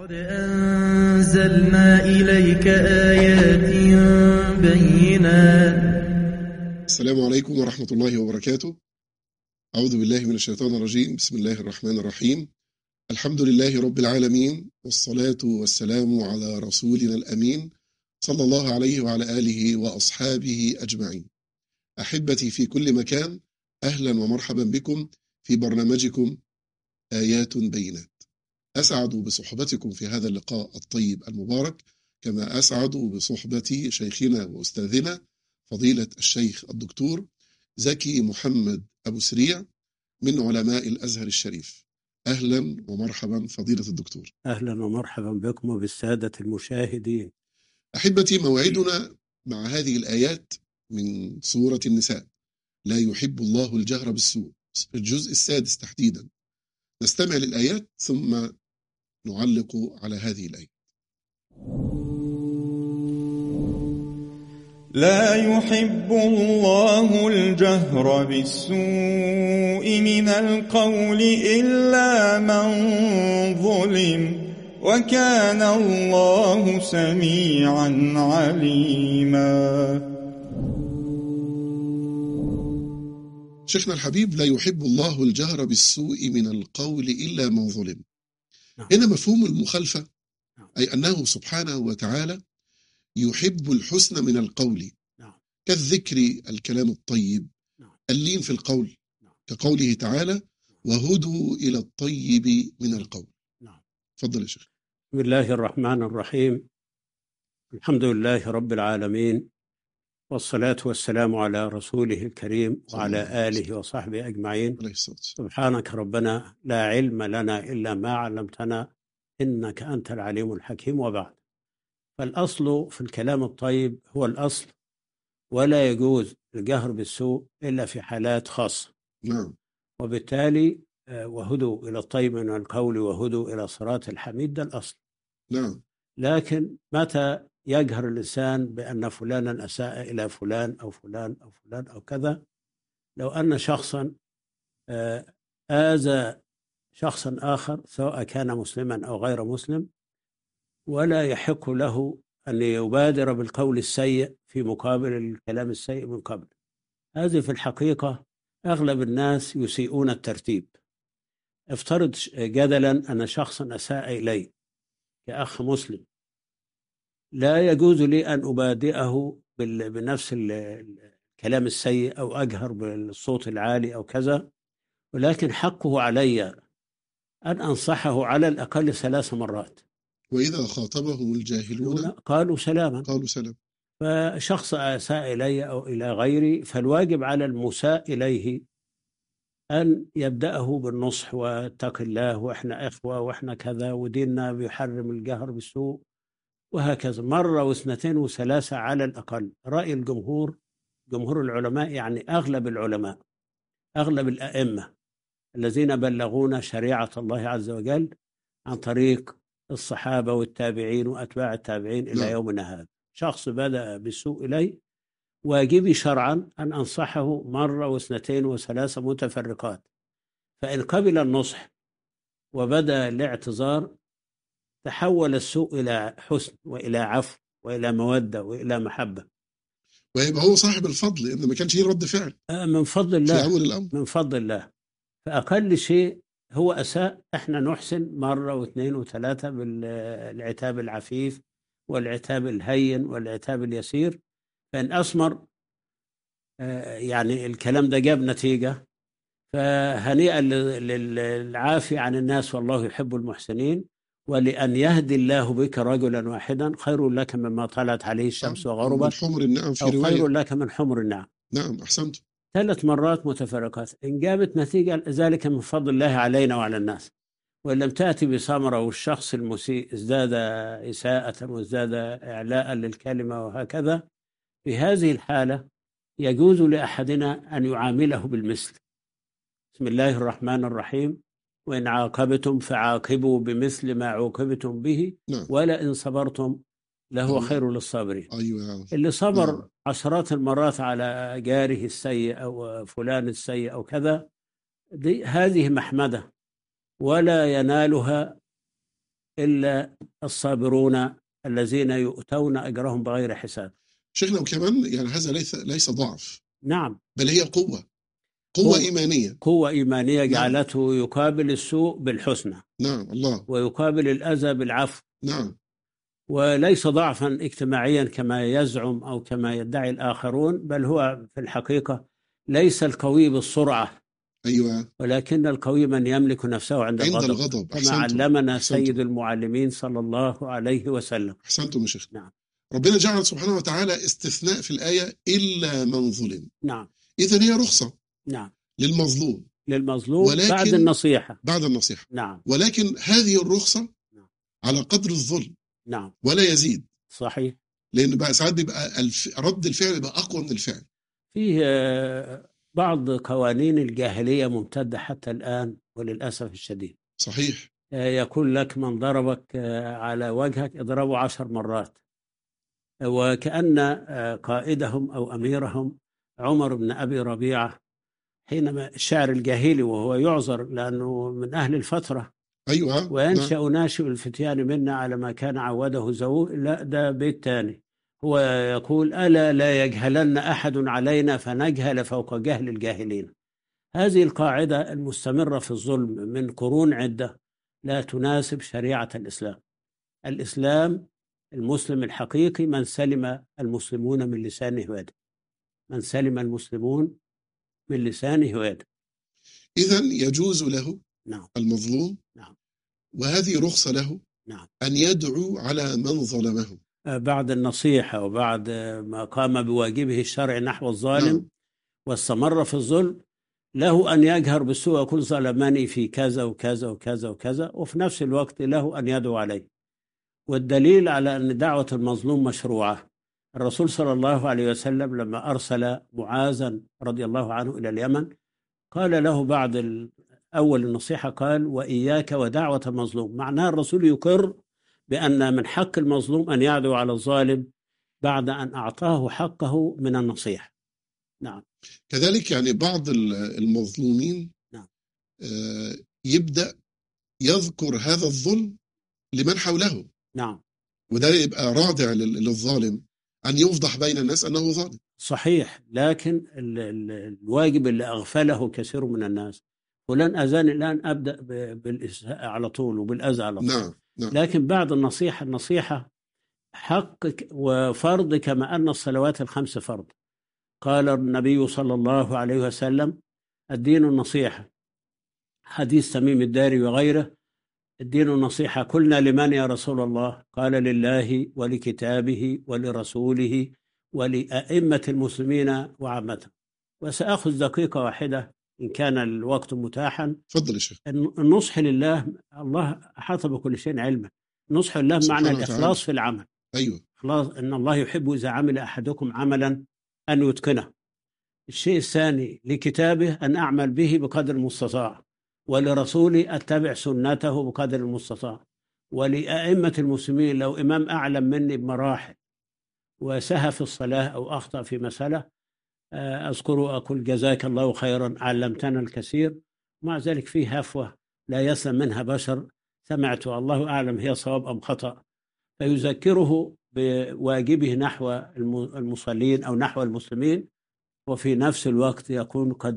قد أنزلنا إليك آيات بينات. السلام عليكم ورحمة الله وبركاته. أعوذ بالله من الشيطان الرجيم. بسم الله الرحمن الرحيم. الحمد لله رب العالمين، والصلاة والسلام على رسولنا الأمين صلى الله عليه وعلى آله وأصحابه أجمعين. أحبتي في كل مكان، أهلا ومرحبا بكم في برنامجكم آيات بينات. أسعد بصحبتكم في هذا اللقاء الطيب المبارك، كما أسعد بصحبة شيخنا وأستاذنا فضيلة الشيخ الدكتور زكي محمد أبو سريع من علماء الأزهر الشريف. أهلا ومرحبا فضيلة الدكتور. أهلا ومرحبا بكم وبالسادة المشاهدين. أحبتي، موعدنا مع هذه الآيات من سورة النساء، لا يحب الله الجهر بالسوء، الجزء السادس تحديدا. نستمع للآيات ثم نعلق على هذه الآية. لا يحب الله الجهر بالسوء من القول إلا من ظلم، وكان الله سميعا عليما. شيخنا الحبيب، لا يحب الله الجهر بالسوء من القول إلا من ظلم. هنا مفهوم المخالفة، أي أنه سبحانه وتعالى يحب الحسن من القول، كالذكر، الكلام الطيب، اللين في القول، كقوله تعالى: وهدوا إلى الطيب من القول. تفضل يا شيخ. بسم الله الرحمن الرحيم. الحمد لله رب العالمين، والصلاة والسلام على رسوله الكريم وعلى آله وصحبه أجمعين. سبحانك ربنا لا علم لنا إلا ما علمتنا إنك أنت العليم الحكيم. وبعد، فالأصل في الكلام الطيب هو الأصل، ولا يجوز الجهر بالسوء إلا في حالات خاصة. وبالتالي وهدوا إلى الطيب من القول وهدوا إلى صراط الحميد، ده الأصل. لكن متى يجهر الإنسان بأن فلانا أساء إلى فلان أو فلان أو فلان أو كذا، لو أن شخصا آذى شخصا آخر سواء كان مسلما أو غير مسلم، ولا يحق له أن يبادر بالقول السيء في مقابل الكلام السيء من قبل. هذه في الحقيقة أغلب الناس يسيئون الترتيب. افترض جدلا أن شخصا أساء إلي كأخ مسلم، لا يجوز لي أن أبادئه بنفس الكلام السيء أو أجهر بالصوت العالي أو كذا، ولكن حقه علي أن أنصحه على الأقل 3 مرات. وإذا خاطبهم الجاهلون قالوا سلاما. سلام. فشخص أساء إلي أو إلى غيري، فالواجب على المساء إليه أن يبدأه بالنصح، واتق الله، وإحنا إخوة، وإحنا كذا، وديننا بيحرم الجهر بالسوء، وهكذا مرة واثنتين وثلاثة على الأقل. رأي الجمهور، جمهور العلماء، يعني أغلب العلماء، أغلب الأئمة الذين بلغونا شريعة الله عز وجل عن طريق الصحابة والتابعين وأتباع التابعين إلى يومنا هذا، شخص بدأ بالسوء إلي، واجبي شرعا أن أنصحه مرة واثنتين وثلاثة متفرقات. فإن قبل النصح وبدأ الاعتذار، تحول السوء إلى حسن وإلى عفو وإلى مودة وإلى محبة، ويبقى هو صاحب الفضل، إن ما كانش رد فعل من فضل الله، في أول الأمر، من فضل الله. فأقل شيء هو أساء، إحنا نحسن مرة واثنين وثلاثة بالعتاب العفيف والعتاب الهين والعتاب اليسير. فإن أثمر يعني الكلام ده جاب نتيجة، فهنيئا للعافي عن الناس، والله يحب المحسنين. ولأن يهدي الله بك رجلا واحدا خير لك مما طلعت عليه الشمس وغربت، من حمر النعم في أو رواية. خير لك من حمر النعم. نعم، أحسنت. 3 مرات متفرقات، إن جابت نتيجة ذلك من فضل الله علينا وعلى الناس. وإن لم تأتي بثمرة والشخص المسيء ازداد إساءة وازداد إعلاء للكلمة وهكذا، في هذه الحالة يجوز لأحدنا أن يعامله بالمثل. بسم الله الرحمن الرحيم: وإن عاقبتم فعاقبوا بمثل ما عوقبتم به ولئن صبرتم لهو خير للصابرين. اللي صبر عشرات المرات على جاره السيء أو فلان السيء أو كذا، هذه محمدة ولا ينالها إلا الصابرون الذين يؤتون أجرهم بغير حساب. شيخنا وكمان يعني هذا ليس ضعف، نعم، بل هي قوة إيمانية. قوة إيمانية نعم. جعلته يقابل السوء بالحسنى، نعم الله. ويقابل الأذى بالعفو، نعم. وليس ضعفا اجتماعيا كما يزعم أو كما يدعي الآخرون، بل هو في الحقيقة ليس القوي بالسرعة، أيوة، ولكن القوي من يملك نفسه عند الغضب، كما علمنا سيد المعلمين صلى الله عليه وسلم. أحسنتم يا شيخ. نعم. ربنا جعل سبحانه وتعالى استثناء في الآية إلا من ظلم. نعم. إذن هي رخصة. نعم. للمظلوم بعد النصيحة. نعم. ولكن هذه الرخصة على قدر الظلم. نعم. ولا يزيد. صحيح. لأن بقى ساعات بيبقى رد الفعل يبقى أقوى من الفعل. فيه بعض قوانين الجاهلية ممتدة حتى الآن وللأسف الشديد. صحيح. يقول لك من ضربك على وجهك اضربه 10 مرات، وكأن قائدهم أو أميرهم عمر بن أبي ربيعة حينما الشاعر الجاهلي وهو يعذر لأنه من أهل الفترة. أيوة. وينشأ ناشئ الفتيان منا على ما كان عوده زووه. لا، ده بيت تاني. هو يقول ألا لا يجهلن أحد علينا فنجهل فوق جهل الجاهلين. هذه القاعدة المستمرة في الظلم من قرون عدة لا تناسب شريعة الإسلام. الإسلام المسلم الحقيقي من سلم المسلمون من لسانه ويده. من سلم المسلمون من لسانه ويده. إذن يجوز له. نعم. المظلوم. نعم. وهذه رخصة له. نعم. أن يدعو على من ظلمه بعد النصيحة وبعد ما قام بواجبه الشرعي نحو الظالم. نعم. واستمر في الظلم، له أن يجهر بالسوء ويقول ظلمني في كذا وكذا وكذا وكذا، وفي نفس الوقت له أن يدعو عليه. والدليل على أن دعوة المظلوم مشروعة، الرسول صلى الله عليه وسلم لما أرسل معاذا رضي الله عنه إلى اليمن قال له بعد أول النصيحة قال وإياك ودعوة المظلوم. معناها الرسول يقر بأن من حق المظلوم أن يعدو على الظالم بعد أن أعطاه حقه من النصيحة. نعم. كذلك يعني بعض المظلومين نعم. يبدأ يذكر هذا الظلم لمن حوله. نعم. وده يبقى رادع للظالم أن يفضح بين الناس أنه ظالم. صحيح. لكن الواجب اللي أغفله كثير من الناس، ولن أزال الآن أبدأ بالإساءة على طول وبالأذى على طول. نعم. نعم. لكن بعد النصيحة حقك وفرض، كما أن الصلوات الخمس فرض. قال النبي صلى الله عليه وسلم الدين النصيحة. حديث تميم الداري وغيره، الدين النصيحة. قلنا لمن يا رسول الله؟ قال لله ولكتابه ولرسوله ولأئمة المسلمين وعامتهم. وسأخذ دقيقة واحدة إن كان الوقت متاحا. تفضل يا شيخ. النصح لله، الله أحاط بكل شيء علما. النصح لله معنى الإخلاص في العمل. أيوة. إخلاص، إن الله يحب إذا عمل أحدكم عملا أن يتقنه. الشيء الثاني لكتابه أن أعمل به بقدر المستطاع، ولرسولي أتبع سنته بقدر المستطاع، ولأئمة المسلمين لو إمام أعلم مني بمراحل وسهى في الصلاة أو أخطأ في مسألة أذكره أقول جزاك الله خيرا علمتنا الكثير. مع ذلك فيه هفوة لا يسلم منها بشر، سمعت الله أعلم هي صواب أم خطأ، فيذكره بواجبه نحو المصلين أو نحو المسلمين، وفي نفس الوقت يكون قد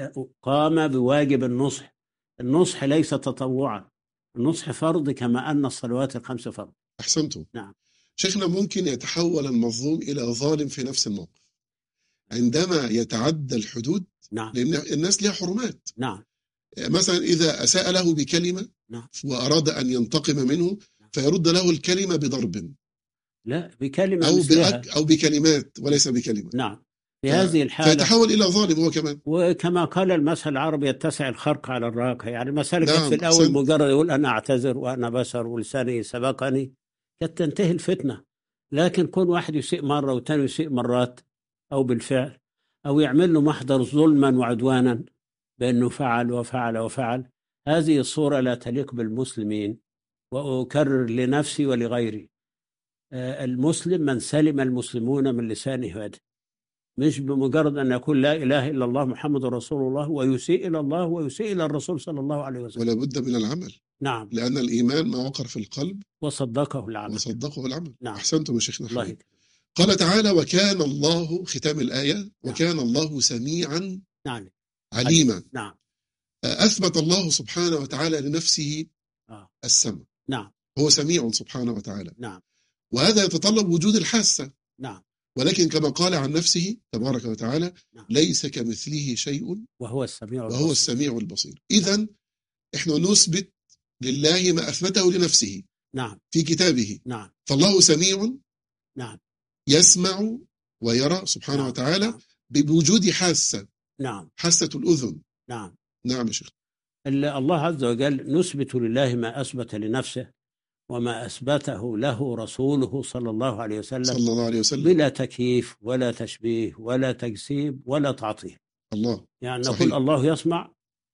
قام بواجب النصح. النصح ليس تطوعا، النصح فرض كما أن الصلوات الخمس فرض. أحسنتم. نعم. شيخنا ممكن يتحول المظلوم إلى ظالم في نفس الموقف عندما يتعدى الحدود. نعم. لأن الناس لها حرمات. نعم. مثلا إذا أساء له بكلمة. نعم. وأراد أن ينتقم منه فيرد له الكلمة بضرب. لا، بكلمة أو بكلمات وليس بكلمة. نعم. في هذه الحالة فيتحول إلى ظالم هو كمان. وكما قال المثل العربي يتسع الخرق على الراقة. يعني مسألة نعم. في الأول مجرد يقول أنا أعتذر وأنا بشر ولساني سبقني، قد تنتهي الفتنة. لكن كون واحد يسيء مرة وثاني يسيء مرات أو بالفعل، أو يعمل له محضر ظلما وعدوانا بأنه فعل وفعل وفعل، هذه الصورة لا تليق بالمسلمين. وأكرر لنفسي ولغيري، المسلم من سلم المسلمون من لسانه ويده، مش بمجرد أن يقول لا إله إلا الله محمد رسول الله ويسيء إلى الله ويسيء إلى الرسول صلى الله عليه وسلم. ولا بد من العمل. نعم. لأن الإيمان ما وقر في القلب وصدقه العمل. وصدقه العمل. نعم. أحسنتم يا شيخنا الله الحبيب. قال تعالى: وكان الله، ختام الآية، وكان الله سميعا نعم. عليما. نعم. أثبت الله سبحانه وتعالى لنفسه السمع. نعم. هو سميع سبحانه وتعالى. نعم. وهذا يتطلب وجود الحاسة. نعم. ولكن كما قال عن نفسه تبارك وتعالى: نعم. ليس كمثله شيء وهو السميع البصير. إذن إحنا نثبت لله ما أثبته لنفسه. نعم. في كتابه. نعم. فالله سميع. نعم. يسمع ويرى سبحانه نعم. وتعالى. نعم. بوجود حاسة. نعم. حاسة الأذن. نعم. نعم يا شيخ. الله عز وجل نثبت لله ما أثبت لنفسه وما أثبته له رسوله صلى الله عليه وسلم بلا تكييف ولا تشبيه ولا تجسيم ولا تعطيل. الله يعني نقول الله يسمع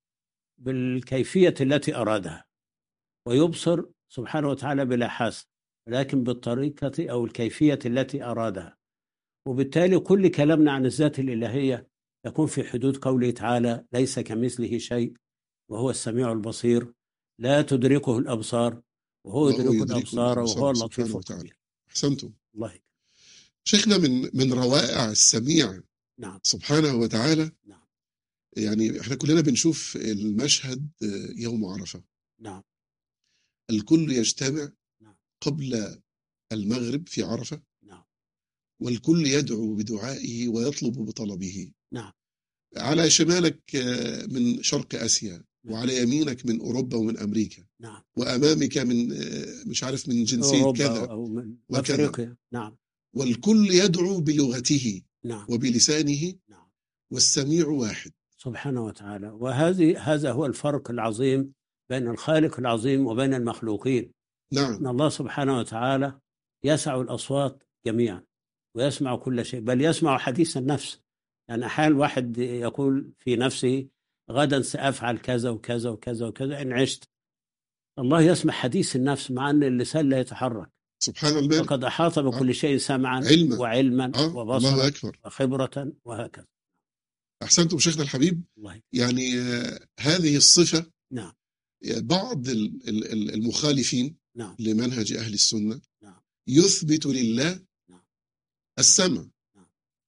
بالكيفية التي أرادها، ويبصر سبحانه وتعالى بلا حاسة، ولكن بالطريقة أو الكيفية التي أرادها. وبالتالي كل كلامنا عن الذات الإلهية يكون في حدود قوله تعالى: ليس كمثله شيء وهو السميع البصير، لا تدركه الأبصار وهو يدرك الأبصار وهو اللطيف الخبير. أحسنتم. الله. شيخنا من روائع السميع نعم. سبحانه وتعالى. نعم. يعني احنا كلنا بنشوف المشهد يوم عرفة. نعم. الكل يجتمع نعم. قبل المغرب في عرفة. نعم. والكل يدعو بدعائه ويطلب بطلبه. نعم. على شمالك من شرق آسيا. نعم. وعلى يمينك من أوروبا ومن أمريكا. نعم. وأمامك من مش عارف من جنسية كذا أو من وكذا. أفريقيا. نعم. والكل يدعو بلغته. نعم. وبلسانه. نعم. والسميع واحد سبحانه وتعالى. هذا هو الفرق العظيم بين الخالق العظيم وبين المخلوقين. نعم. أن الله سبحانه وتعالى يسع الأصوات جميعا ويسمع كل شيء، بل يسمع حديث النفس. يعني أحيانا واحد يقول في نفسه: غدا سأفعل كذا وكذا وكذا وكذا إن عشت. الله يسمع حديث النفس مع أن اللسان لا يتحرك. سبحان الله. وقد أحاط بكل شيء سمعا وعلما وبصرا وخبرة وهكذا. أحسنتم شيخنا الحبيب. يعني هذه الصفة. نعم. بعض المخالفين. نعم. لمنهج أهل السنة. نعم. يثبت لله. نعم. السمع. نعم.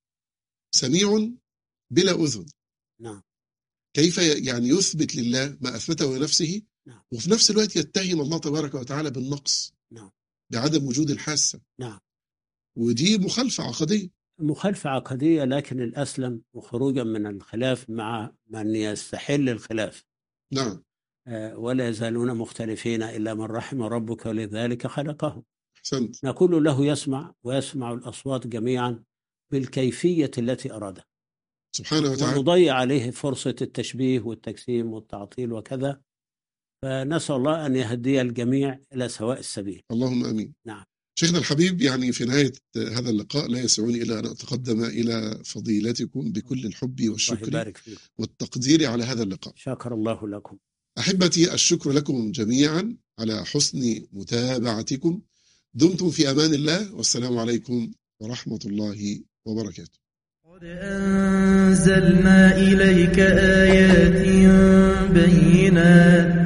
سميع بلا أذن. نعم. كيف يعني يثبت لله ما أثبته لنفسه؟ نعم. وفي نفس الوقت يتهم الله تبارك وتعالى بالنقص. نعم. بعدم وجود الحاسة. نعم. ودي مخالفة عقدية. مخالفة عقدية، لكن الأسلم وخروجا من الخلاف مع من يستحل الخلاف. نعم. ولا يزالون مختلفين إلا من رحم ربك ولذلك خلقهم. أحسنت. نقول له يسمع ويسمع الأصوات جميعا بالكيفية التي أرادها سبحانه وتعالى. ونضيع عليه فرصة التشبيه والتجسيم والتعطيل وكذا. فنسأل الله أن يهدي الجميع إلى سواء السبيل. اللهم أمين. نعم. شيخنا الحبيب، يعني في نهاية هذا اللقاء لا يسعني إلا أن أتقدم إلى فضيلتكم بكل الحب والشكر والتقدير على هذا اللقاء. شكر الله لكم. أحبتي، الشكر لكم جميعا على حسن متابعتكم. دمتم في أمان الله، والسلام عليكم ورحمة الله وبركاته. قد أنزلنا إليك آيات بينات